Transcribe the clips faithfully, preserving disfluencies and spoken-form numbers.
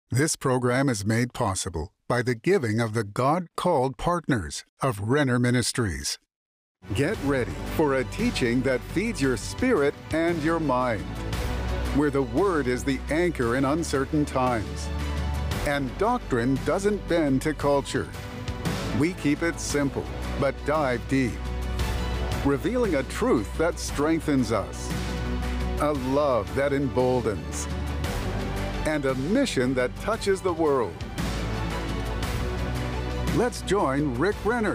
This program is made possible by the giving of the God-called partners of Renner Ministries. Get ready for a teaching that feeds your spirit and your mind, where the Word is the anchor in uncertain times, and doctrine doesn't bend to culture. We keep it simple, but dive deep, revealing a truth that strengthens us, a love that emboldens, and a mission that touches the world. Let's join Rick Renner.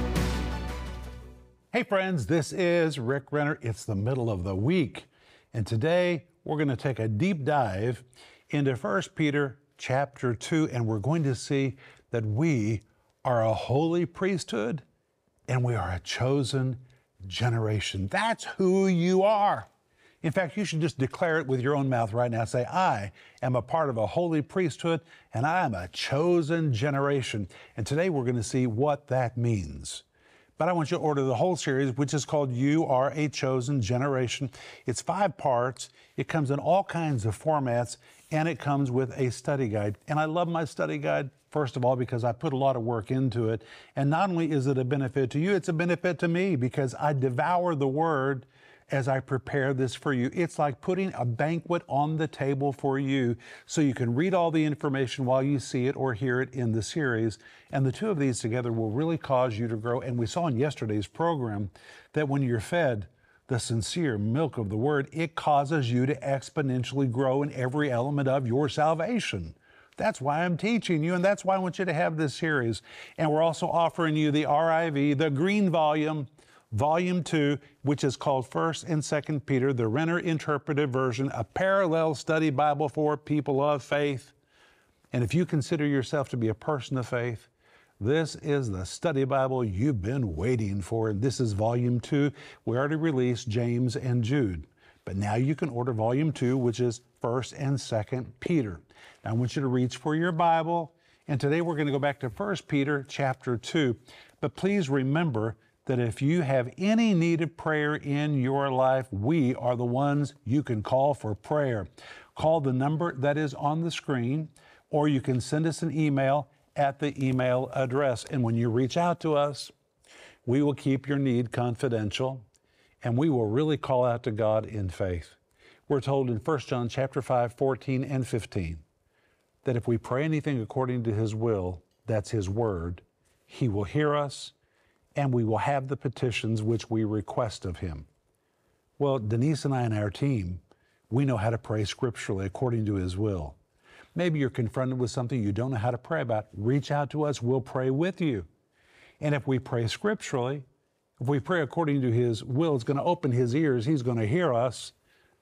Hey friends, this is Rick Renner. It's the middle of the week, and today we're going to take a deep dive into First Peter chapter two, and we're going to see that we are a holy priesthood and we are a chosen generation. That's who you are. In fact, you should just declare it with your own mouth right now. Say, I am a part of a holy priesthood and I am a chosen generation. And today we're going to see what that means. But I want you to order the whole series, which is called You Are a Chosen Generation. It's five parts. It comes in all kinds of formats, and it comes with a study guide. And I love my study guide, first of all, because I put a lot of work into it. And not only is it a benefit to you, it's a benefit to me because I devour the Word as I prepare this for you. It's like putting a banquet on the table for you so you can read all the information while you see it or hear it in the series. And the two of these together will really cause you to grow. And we saw in yesterday's program that when you're fed the sincere milk of the Word, it causes you to exponentially grow in every element of your salvation. That's why I'm teaching you, and that's why I want you to have this series. And we're also offering you the R I V, the green volume, Volume two, which is called First and Second Peter, the Renner Interpretive Version, a parallel study Bible for people of faith. And if you consider yourself to be a person of faith, this is the study Bible you've been waiting for. And this is Volume two. We already released James and Jude. But now you can order Volume two, which is First and Second Peter. Now I want you to reach for your Bible. And today we're going to go back to First Peter chapter two. But please remember that if you have any need of prayer in your life, we are the ones you can call for prayer. Call the number that is on the screen, or you can send us an email at the email address. And when you reach out to us, we will keep your need confidential, and we will really call out to God in faith. We're told in First John chapter five, fourteen and fifteen, that if we pray anything according to His will, that's His word, He will hear us, and we will have the petitions which we request of Him. Well, Denise and I and our team, we know how to pray scripturally according to His will. Maybe you're confronted with something you don't know how to pray about. Reach out to us, we'll pray with you. And if we pray scripturally, if we pray according to His will, it's going to open His ears, He's going to hear us,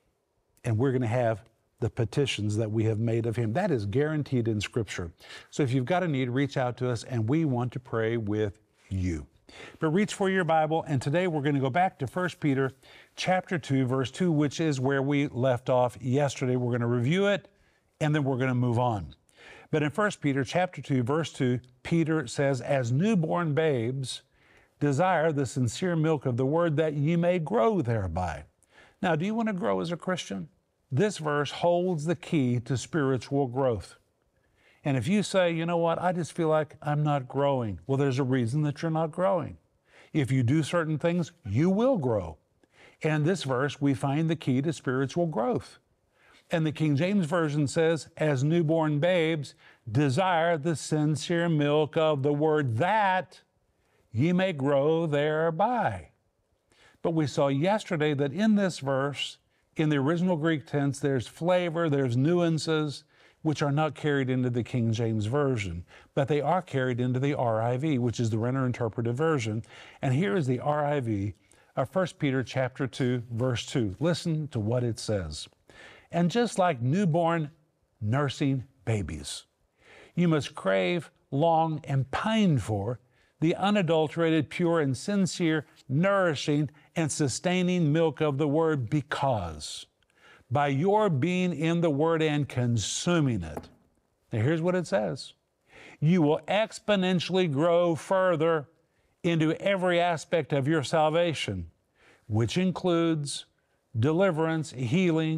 and we're going to have the petitions that we have made of Him. That is guaranteed in Scripture. So if you've got a need, reach out to us, and we want to pray with you. But reach for your Bible, and today we're going to go back to First Peter chapter two, verse two, which is where we left off yesterday. We're going to review it, and then we're going to move on. But in First Peter chapter two, verse two, Peter says, as newborn babes, desire the sincere milk of the Word that ye may grow thereby. Now, do you want to grow as a Christian? This verse holds the key to spiritual growth. And if you say, you know what, I just feel like I'm not growing, well, there's a reason that you're not growing. If you do certain things, you will grow. And this verse, we find the key to spiritual growth. And the King James Version says, as newborn babes, desire the sincere milk of the Word that ye may grow thereby. But we saw yesterday that in this verse, in the original Greek tense, there's flavor, there's nuances, which are not carried into the King James Version, but they are carried into the R I V, which is the Renner Interpretive Version. And here is the R I V of First Peter chapter two, verse two. Listen to what it says. And just like newborn nursing babies, you must crave, long, and pine for the unadulterated, pure, and sincere, nourishing, and sustaining milk of the Word, because by your being in the Word and consuming it, now here's what it says, you will exponentially grow further into every aspect of your salvation, which includes deliverance, healing,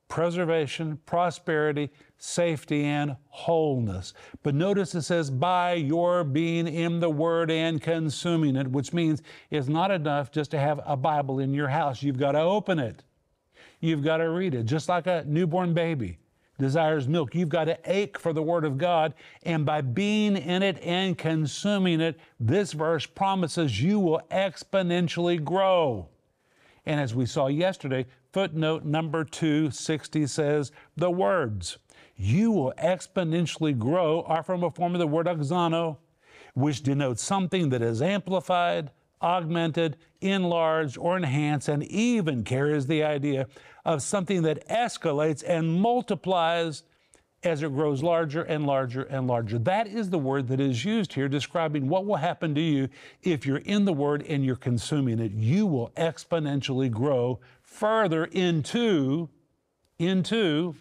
preservation, prosperity, safety, and wholeness. But notice it says, by your being in the Word and consuming it, which means it's not enough just to have a Bible in your house. You've got to open it. You've got to read it. Just like a newborn baby desires milk, you've got to ache for the Word of God. And by being in it and consuming it, this verse promises you will exponentially grow. And as we saw yesterday, footnote number two sixty says, the words, you will exponentially grow, are from a form of the word auxano, which denotes something that is amplified, augmented, enlarged, or enhanced, and even carries the idea of something that escalates and multiplies as it grows larger and larger and larger. That is the word that is used here describing what will happen to you if you're in the Word and you're consuming it. You will exponentially grow further into, into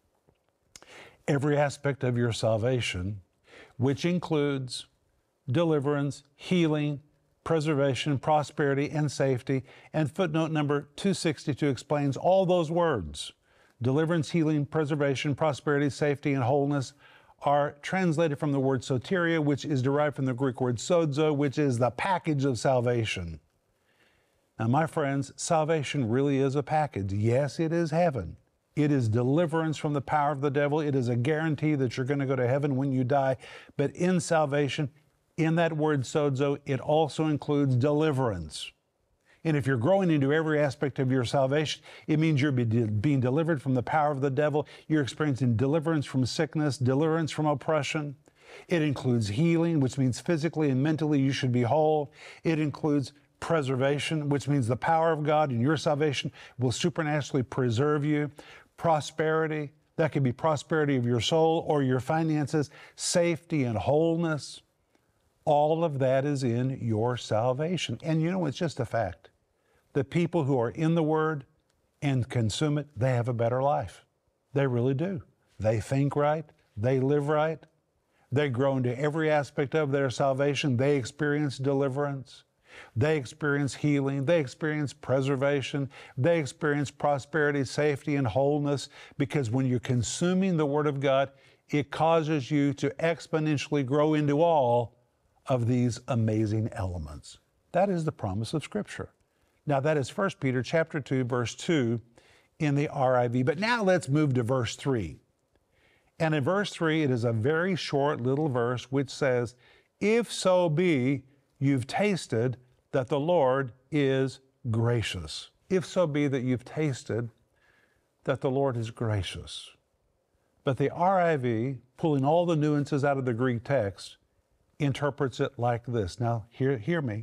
every aspect of your salvation, which includes deliverance, healing, preservation, prosperity, and safety. And footnote number two sixty-two explains all those words. Deliverance, healing, preservation, prosperity, safety, and wholeness are translated from the word soteria, which is derived from the Greek word sozo, which is the package of salvation. Now, my friends, salvation really is a package. Yes, it is heaven. It is deliverance from the power of the devil. It is a guarantee that you're going to go to heaven when you die. But in salvation, in that word sozo, it also includes deliverance. And if you're growing into every aspect of your salvation, it means you're being delivered from the power of the devil. You're experiencing deliverance from sickness, deliverance from oppression. It includes healing, which means physically and mentally you should be whole. It includes preservation, which means the power of God in your salvation will supernaturally preserve you. Prosperity, that could be prosperity of your soul or your finances. Safety and wholeness, all of that is in your salvation. And you know, it's just a fact. The people who are in the Word and consume it, they have a better life. They really do. They think right. They live right. They grow into every aspect of their salvation. They experience deliverance. They experience healing. They experience preservation. They experience prosperity, safety, and wholeness, because when you're consuming the Word of God, it causes you to exponentially grow into all of these amazing elements. That is the promise of Scripture. Now, that is First Peter chapter two, verse two in the R I V. But now let's move to verse three. And in verse three, it is a very short little verse which says, if so be you've tasted that the Lord is gracious. If so be that you've tasted that the Lord is gracious. But the R I V, pulling all the nuances out of the Greek text, interprets it like this. Now, hear, hear me.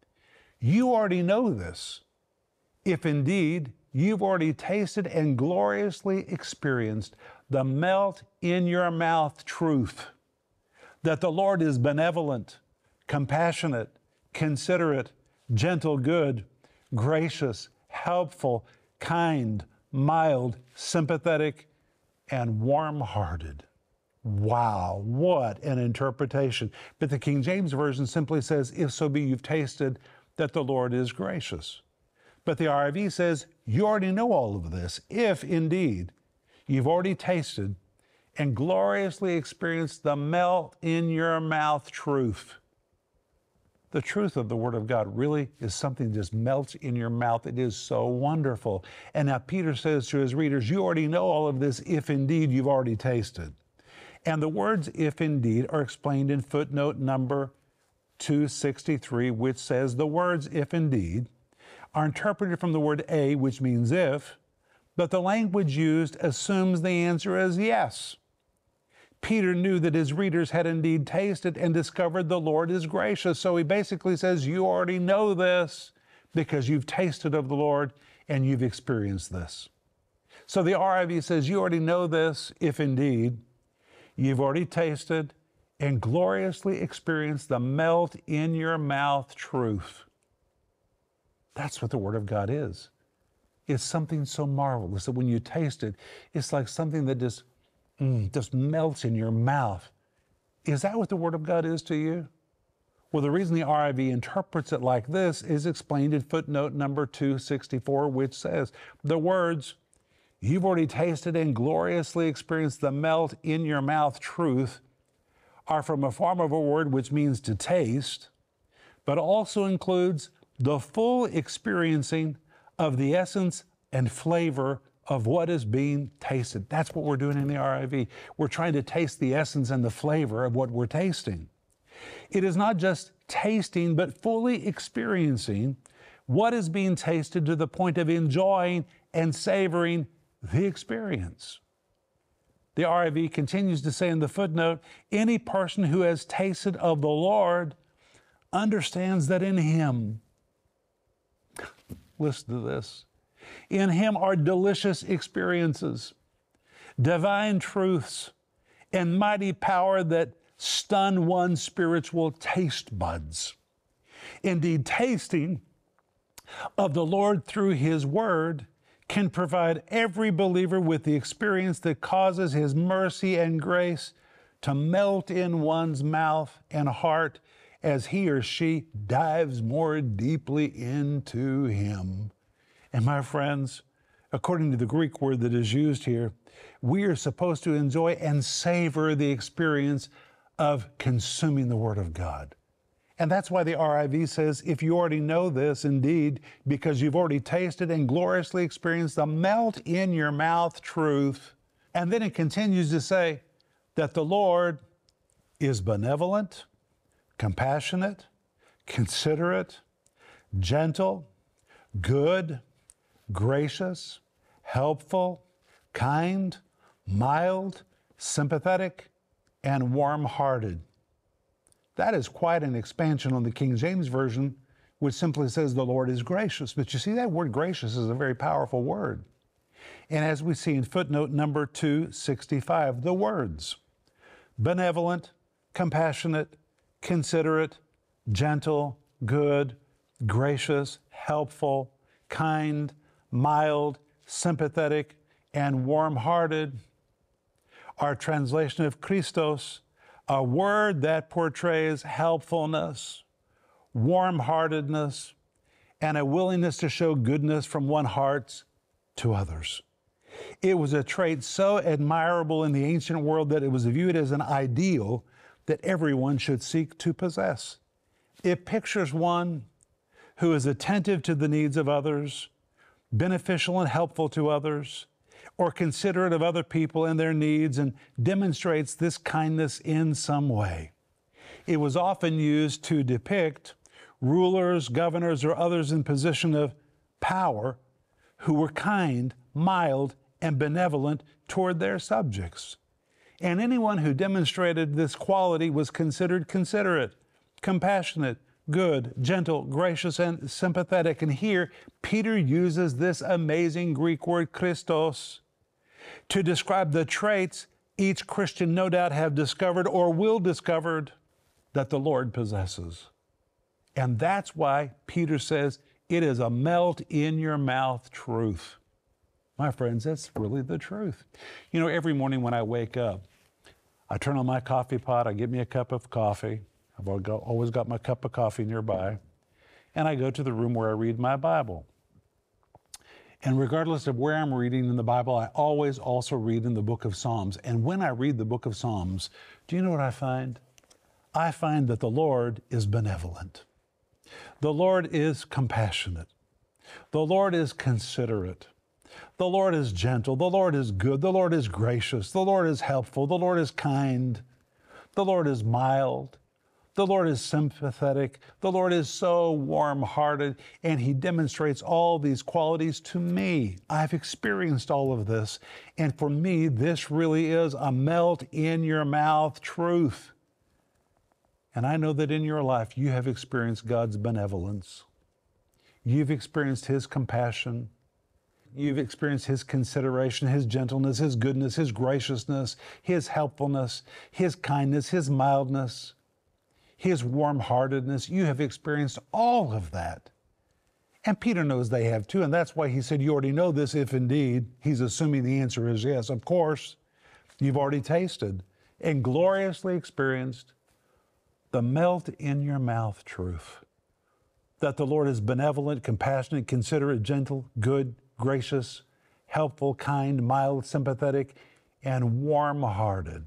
You already know this, if indeed you've already tasted and gloriously experienced the melt in your mouth truth that the Lord is benevolent, compassionate, considerate, gentle, good, gracious, helpful, kind, mild, sympathetic, and warm-hearted. Wow, what an interpretation. But the King James Version simply says, if so be you've tasted that the Lord is gracious. But the R I V says, you already know all of this, if indeed you've already tasted and gloriously experienced the melt in your mouth truth. The truth of the Word of God really is something that just melts in your mouth. It is so wonderful. And now Peter says to his readers, you already know all of this if indeed you've already tasted. And the words if indeed are explained in footnote number two sixty-three, which says the words if indeed are interpreted from the word a, which means if, but the language used assumes the answer as yes. Peter knew that his readers had indeed tasted and discovered the Lord is gracious. So he basically says, you already know this because you've tasted of the Lord and you've experienced this. So the R I V says, you already know this if indeed you've already tasted and gloriously experienced the melt in your mouth truth. That's what the Word of God is. It's something so marvelous that when you taste it, it's like something that just, mm, just melts in your mouth. Is that what the Word of God is to you? Well, the reason the R I V interprets it like this is explained in footnote number two sixty-four, which says, the words, you've already tasted and gloriously experienced the melt in your mouth truth are from a form of a word which means to taste, but also includes the full experiencing of the essence and flavor of what is being tasted. That's what we're doing in the R I V. We're trying to taste the essence and the flavor of what we're tasting. It is not just tasting, but fully experiencing what is being tasted to the point of enjoying and savoring the experience. The R I V continues to say in the footnote, any person who has tasted of the Lord understands that in Him, listen to this, in Him are delicious experiences, divine truths, and mighty power that stun one's spiritual taste buds. Indeed, tasting of the Lord through His Word can provide every believer with the experience that causes His mercy and grace to melt in one's mouth and heart as he or she dives more deeply into Him. And my friends, according to the Greek word that is used here, we are supposed to enjoy and savor the experience of consuming the Word of God. And that's why the R I V says, if you already know this, indeed, because you've already tasted and gloriously experienced the melt in your mouth truth. And then it continues to say that the Lord is benevolent, compassionate, considerate, gentle, good, gracious, helpful, kind, mild, sympathetic, and warm-hearted. That is quite an expansion on the King James Version, which simply says the Lord is gracious. But you see, that word gracious is a very powerful word. And as we see in footnote number two sixty-five, the words benevolent, compassionate, considerate, gentle, good, gracious, helpful, kind, mild, sympathetic, and warm-hearted. Our translation of Christos, a word that portrays helpfulness, warm-heartedness, and a willingness to show goodness from one heart to others. It was a trait so admirable in the ancient world that it was viewed as an ideal that everyone should seek to possess. It pictures one who is attentive to the needs of others, beneficial and helpful to others, or considerate of other people and their needs, and demonstrates this kindness in some way. It was often used to depict rulers, governors, or others in position of power who were kind, mild, and benevolent toward their subjects. And anyone who demonstrated this quality was considered considerate, compassionate, good, gentle, gracious, and sympathetic. And here, Peter uses this amazing Greek word Christos to describe the traits each Christian no doubt have discovered or will discover that the Lord possesses. And that's why Peter says it is a melt in your mouth truth. My friends, that's really the truth. You know, every morning when I wake up, I turn on my coffee pot, I get me a cup of coffee. I've always got my cup of coffee nearby. And I go to the room where I read my Bible. And regardless of where I'm reading in the Bible, I always also read in the book of Psalms. And when I read the book of Psalms, do you know what I find? I find that the Lord is benevolent. The Lord is compassionate. The Lord is considerate. The Lord is gentle. The Lord is good. The Lord is gracious. The Lord is helpful. The Lord is kind. The Lord is mild. The Lord is sympathetic. The Lord is so warm-hearted, and He demonstrates all these qualities to me. I've experienced all of this, and for me, this really is a melt-in-your-mouth truth. And I know that in your life, you have experienced God's benevolence. You've experienced His compassion. You've experienced His consideration, His gentleness, His goodness, His graciousness, His helpfulness, His kindness, His mildness, His warm-heartedness. You have experienced all of that. And Peter knows they have too, and that's why he said, you already know this if indeed, he's assuming the answer is yes. Of course, you've already tasted and gloriously experienced the melt-in-your-mouth truth that the Lord is benevolent, compassionate, considerate, gentle, good, gracious, helpful, kind, mild, sympathetic, and warm-hearted.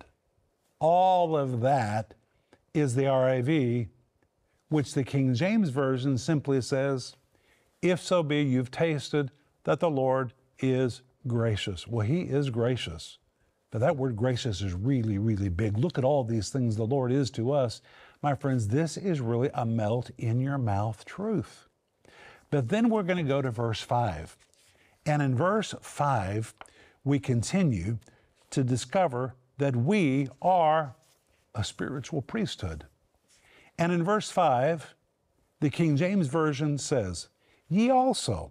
All of that is the R I V, which the King James Version simply says, if so be you've tasted that the Lord is gracious. Well, He is gracious. But that word gracious is really, really big. Look at all these things the Lord is to us. My friends, this is really a melt-in-your-mouth truth. But then we're going to go to verse five. And in verse five, we continue to discover that we are a spiritual priesthood. And in verse five, the King James Version says, ye also,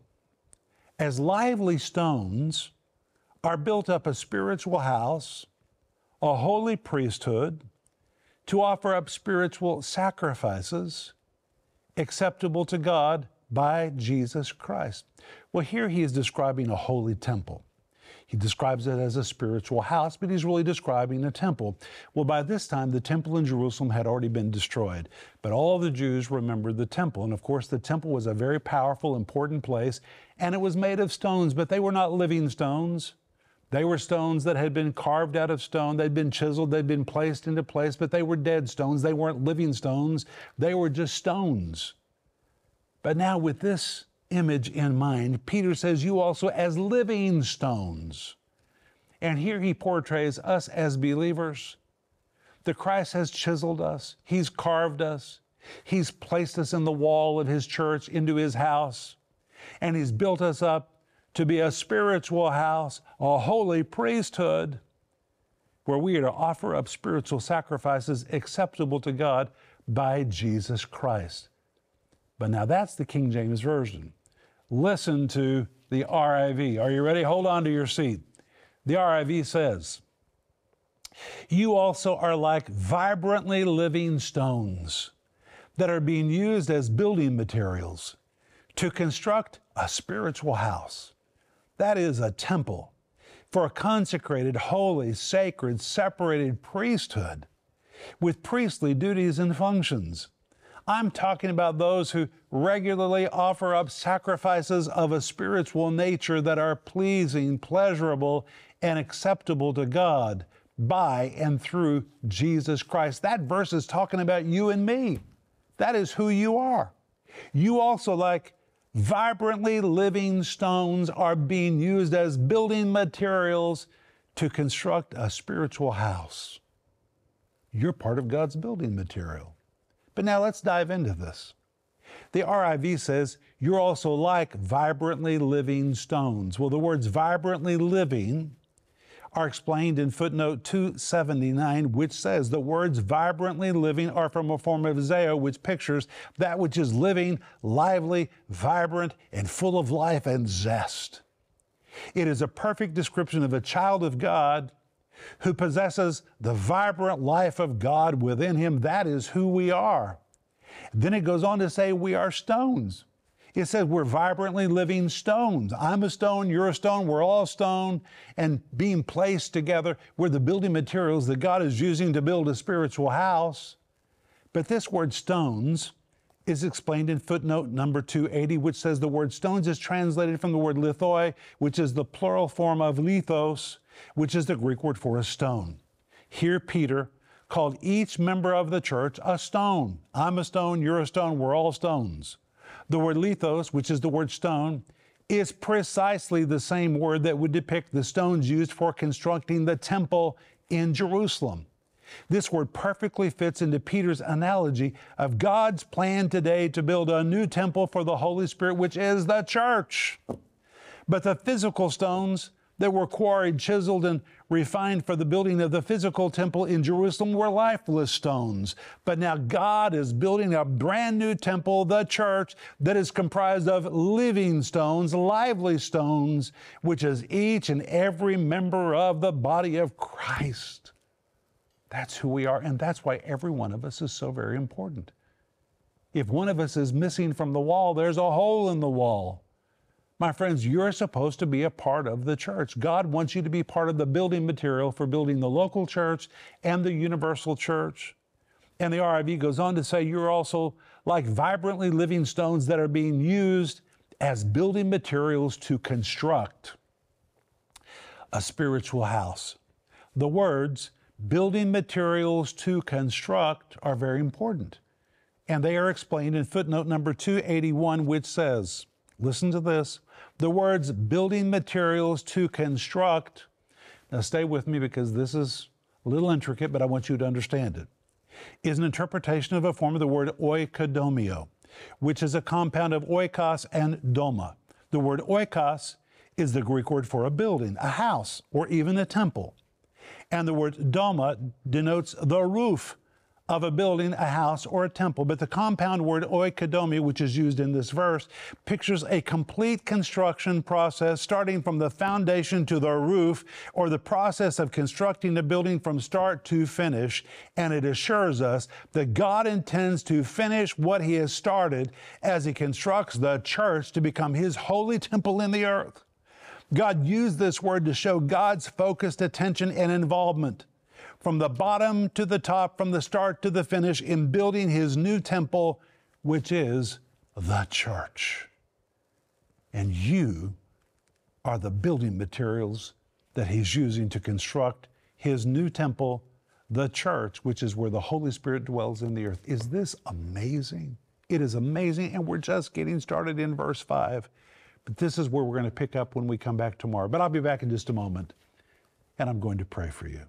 as lively stones, are built up a spiritual house, a holy priesthood, to offer up spiritual sacrifices acceptable to God by Jesus Christ. Well, here he is describing a holy temple. He describes it as a spiritual house, but he's really describing a temple. Well, by this time, the temple in Jerusalem had already been destroyed, but all the Jews remembered the temple. And of course, the temple was a very powerful, important place, and it was made of stones, but they were not living stones. They were stones that had been carved out of stone. They'd been chiseled. They'd been placed into place, but they were dead stones. They weren't living stones. They were just stones. But now with this image in mind, Peter says, you also as living stones. And here he portrays us as believers. The Christ has chiseled us. He's carved us. He's placed us in the wall of His church, into His house. And He's built us up to be a spiritual house, a holy priesthood, where we are to offer up spiritual sacrifices acceptable to God by Jesus Christ. But now that's the King James Version. Listen to the R I V. Are you ready? Hold on to your seat. The R I V says, you also are like vibrantly living stones that are being used as building materials to construct a spiritual house. That is a temple for a consecrated, holy, sacred, separated priesthood with priestly duties and functions. I'm talking about those who regularly offer up sacrifices of a spiritual nature that are pleasing, pleasurable, and acceptable to God by and through Jesus Christ. That verse is talking about you and me. That is who you are. You also, like vibrantly living stones, are being used as building materials to construct a spiritual house. You're part of God's building material. But now let's dive into this. The R I V says, you're also like vibrantly living stones. Well, the words vibrantly living are explained in footnote two seventy-nine, which says the words vibrantly living are from a form of zeo, which pictures that which is living, lively, vibrant, and full of life and zest. It is a perfect description of a child of God who possesses the vibrant life of God within him. That is who we are. Then it goes on to say we are stones. It says we're vibrantly living stones. I'm a stone, you're a stone, we're all stone, and being placed together, we're the building materials that God is using to build a spiritual house. But this word stones is explained in footnote number two eighty, which says the word stones is translated from the word lithoi, which is the plural form of lithos, which is the Greek word for a stone. Here Peter called each member of the church a stone. I'm a stone, you're a stone, we're all stones. The word lithos, which is the word stone, is precisely the same word that would depict the stones used for constructing the temple in Jerusalem. This word perfectly fits into Peter's analogy of God's plan today to build a new temple for the Holy Spirit, which is the church. But the physical stones that were quarried, chiseled, and refined for the building of the physical temple in Jerusalem were lifeless stones. But now God is building a brand new temple, the church, that is comprised of living stones, lively stones, which is each and every member of the body of Christ. That's who we are, and that's why every one of us is so very important. If one of us is missing from the wall, there's a hole in the wall. My friends, you're supposed to be a part of the church. God wants you to be part of the building material for building the local church and the universal church. And the R I V goes on to say you're also like vibrantly living stones that are being used as building materials to construct a spiritual house. The words building materials to construct are very important. And they are explained in footnote number two eighty-one, which says, listen to this, the words building materials to construct, now stay with me because this is a little intricate, but I want you to understand it, is an interpretation of a form of the word oikodomio, which is a compound of oikos and doma. The word oikos is the Greek word for a building, a house, or even a temple. And the word doma denotes the roof of a building, a house, or a temple. But the compound word oikodomia, which is used in this verse, pictures a complete construction process starting from the foundation to the roof, or the process of constructing a building from start to finish. And it assures us that God intends to finish what He has started as He constructs the church to become His holy temple in the earth. God used this word to show God's focused attention and involvement from the bottom to the top, from the start to the finish, in building His new temple, which is the church. And you are the building materials that He's using to construct His new temple, the church, which is where the Holy Spirit dwells in the earth. Is this amazing? It is amazing, and we're just getting started in verse five. But this is where we're going to pick up when we come back tomorrow. But I'll be back in just a moment, and I'm going to pray for you.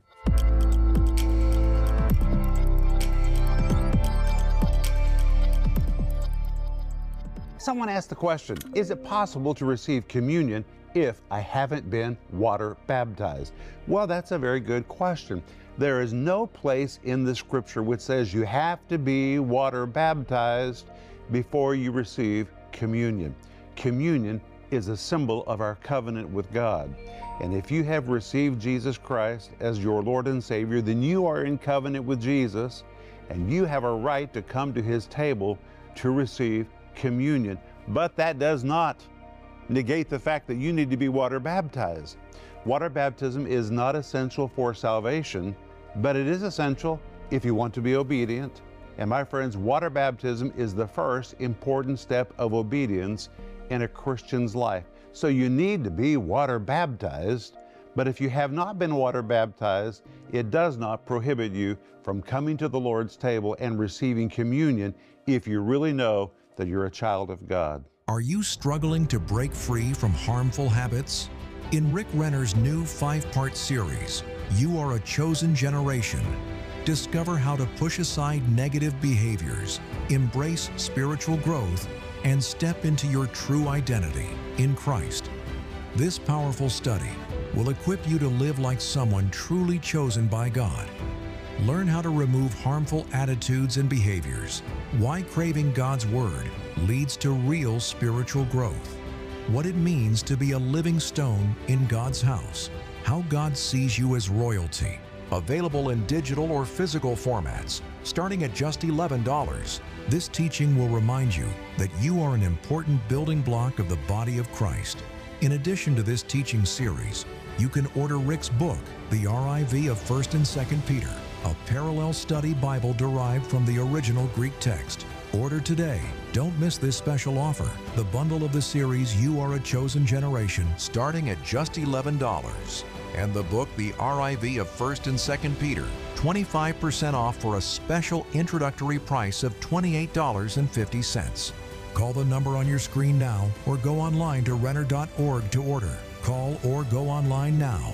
Someone asked the question, is it possible to receive communion if I haven't been water baptized? Well, that's a very good question. There is no place in the Scripture which says you have to be water baptized before you receive communion. Communion is a symbol of our covenant with God. And if you have received Jesus Christ as your Lord and Savior, then you are in covenant with Jesus, and you have a right to come to His table to receive communion. But that does not negate the fact that you need to be water baptized. Water baptism is not essential for salvation, but it is essential if you want to be obedient. And my friends, water baptism is the first important step of obedience in a Christian's life. So you need to be water baptized, but if you have not been water baptized, it does not prohibit you from coming to the Lord's table and receiving communion if you really know that you're a child of God. Are you struggling to break free from harmful habits? In Rick Renner's new five-part series, You Are a Chosen Generation, discover how to push aside negative behaviors, embrace spiritual growth, and step into your true identity in Christ. This powerful study will equip you to live like someone truly chosen by God. Learn how to remove harmful attitudes and behaviors, why craving God's Word leads to real spiritual growth, what it means to be a living stone in God's house, how God sees you as royalty. Available in digital or physical formats, starting at just eleven dollars. This teaching will remind you that you are an important building block of the body of Christ. In addition to this teaching series, you can order Rick's book, The R I V of First and Second Peter, a parallel study Bible derived from the original Greek text. Order today. Don't miss this special offer, the bundle of the series You Are a Chosen Generation, starting at just eleven dollars. And the book, The R I V of First and Second Peter, twenty-five percent off for a special introductory price of twenty-eight dollars and fifty cents. Call the number on your screen now or go online to renner dot org to order. Call or go online now.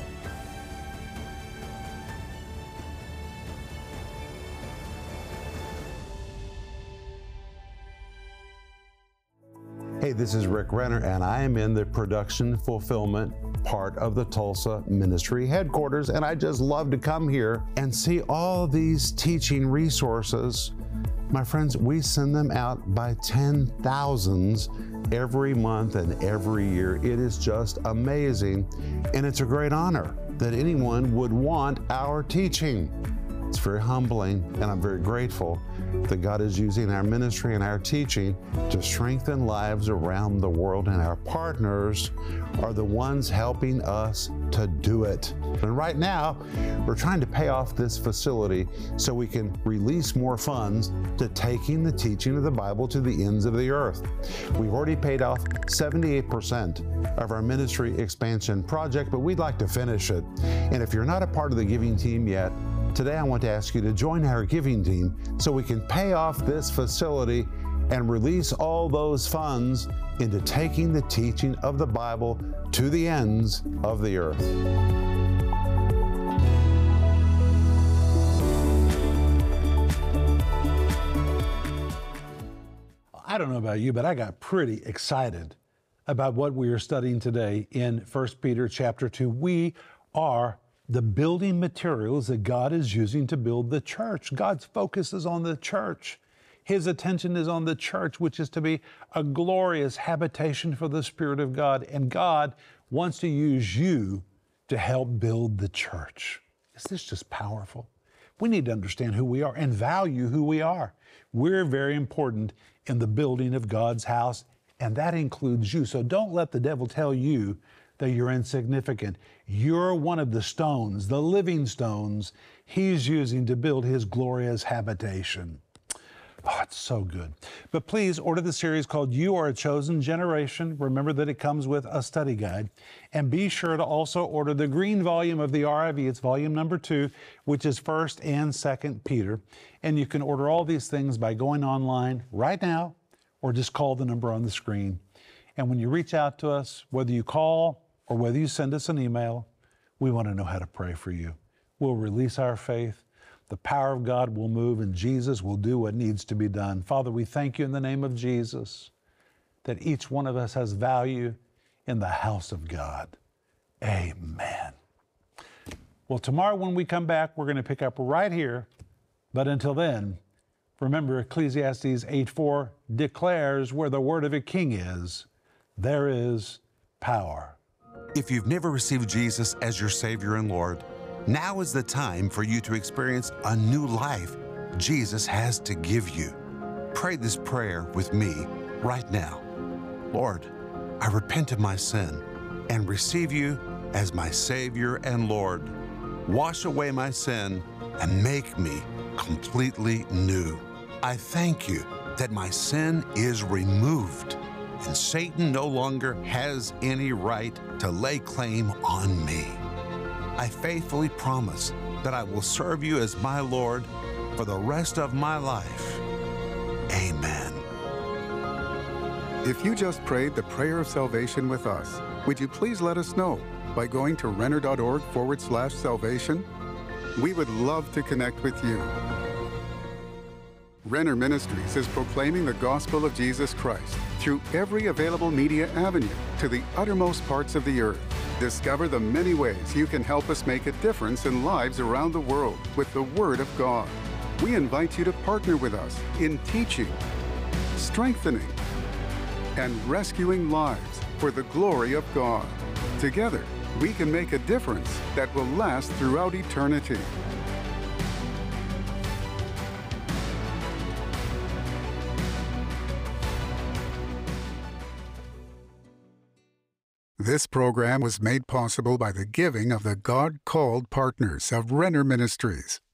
Hey, this is Rick Renner, and I am in the production fulfillment part of the Tulsa Ministry headquarters, and I just love to come here and see all these teaching resources. My friends, we send them out by ten thousands every month and every year. It is just amazing, and it's a great honor that anyone would want our teaching. It's very humbling, and I'm very grateful that God is using our ministry and our teaching to strengthen lives around the world, and our partners are the ones helping us to do it. And right now, we're trying to pay off this facility so we can release more funds to taking the teaching of the Bible to the ends of the earth. We've already paid off seventy-eight percent of our ministry expansion project, but we'd like to finish it. And if you're not a part of the giving team yet, today I want to ask you to join our giving team so we can pay off this facility and release all those funds into taking the teaching of the Bible to the ends of the earth. I don't know about you, but I got pretty excited about what we are studying today in First Peter chapter two. We are the building materials that God is using to build the church. God's focus is on the church. His attention is on the church, which is to be a glorious habitation for the Spirit of God. And God wants to use you to help build the church. Is this just powerful? We need to understand who we are and value who we are. We're very important in the building of God's house, and that includes you. So don't let the devil tell you that you're insignificant. You're one of the stones, the living stones He's using to build His glorious habitation. Oh, it's so good. But please order the series called You Are a Chosen Generation. Remember that it comes with a study guide. And be sure to also order the green volume of the R I V. It's volume number two, which is First and Second Peter. And you can order all these things by going online right now, or just call the number on the screen. And when you reach out to us, whether you call or whether you send us an email, we want to know how to pray for you. We'll release our faith. The power of God will move, and Jesus will do what needs to be done. Father, we thank you in the name of Jesus that each one of us has value in the house of God. Amen. Well, tomorrow when we come back, we're going to pick up right here. But until then, remember Ecclesiastes eight four declares where the word of a king is, there is power. If you've never received Jesus as your Savior and Lord, now is the time for you to experience a new life Jesus has to give you. Pray this prayer with me right now. Lord, I repent of my sin and receive you as my Savior and Lord. Wash away my sin and make me completely new. I thank you that my sin is removed and Satan no longer has any right to lay claim on me. I faithfully promise that I will serve you as my Lord for the rest of my life. Amen. If you just prayed the prayer of salvation with us, would you please let us know by going to renner.org forward slash salvation? We would love to connect with you. Renner Ministries is proclaiming the gospel of Jesus Christ through every available media avenue to the uttermost parts of the earth. Discover the many ways you can help us make a difference in lives around the world with the Word of God. We invite you to partner with us in teaching, strengthening, and rescuing lives for the glory of God. Together, we can make a difference that will last throughout eternity. This program was made possible by the giving of the God-called partners of Renner Ministries.